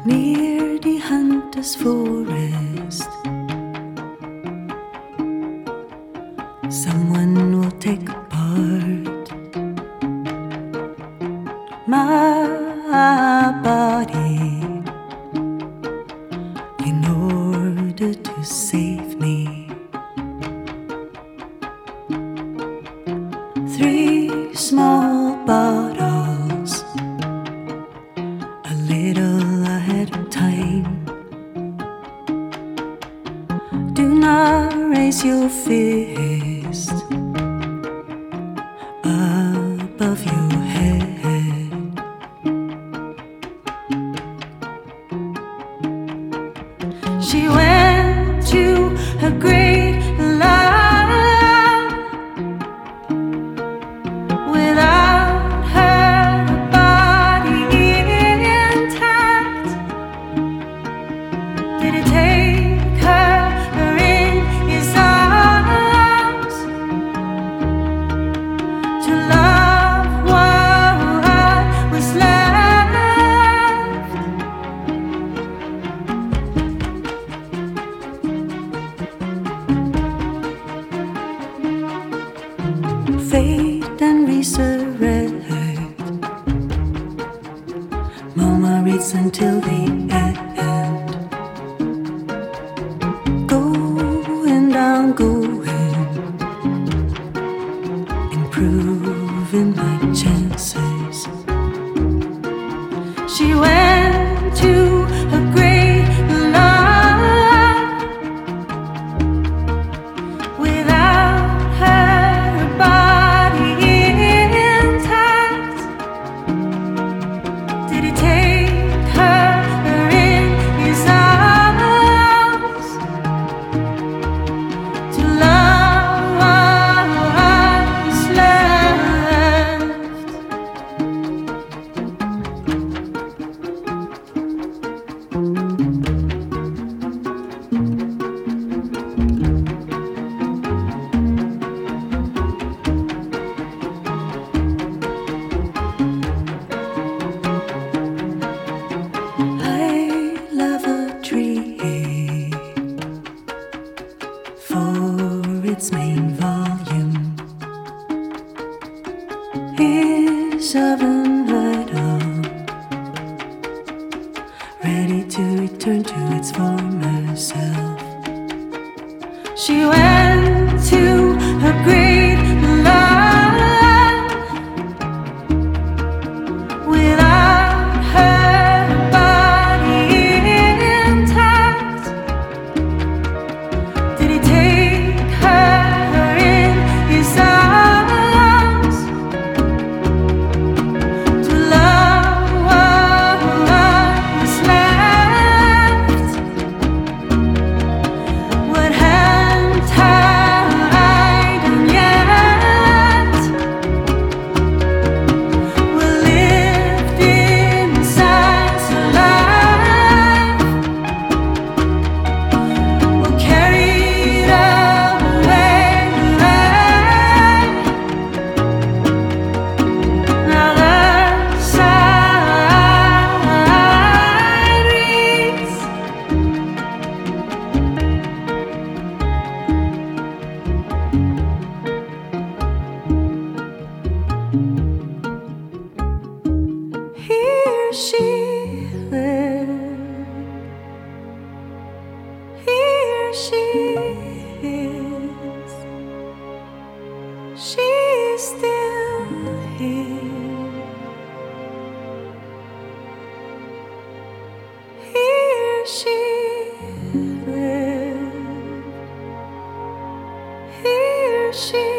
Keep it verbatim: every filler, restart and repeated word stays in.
near the hunter's forest. Someone will take apart my body in order to save me. Three small bottles, a little ahead of time. Do not raise your fist above your head. She went to a great land without her body intact. Did it take her in his arms to love what was left? Fate and resurrect. Mama reads until the end. Going down, going, improving my chances. She went to a great land without her body intact. Did it take her in his arms to love what was left? I love a tree for its main volume is of unheard of, ready to return to its former self. She went to a great land without her body intact. Did he take her in his arms to love what was left? What hadn't I done yet? We lived inside alive. We carried away alive. Now the side reads. Here she lived. Here she is. She's still here. Here she lived. Here she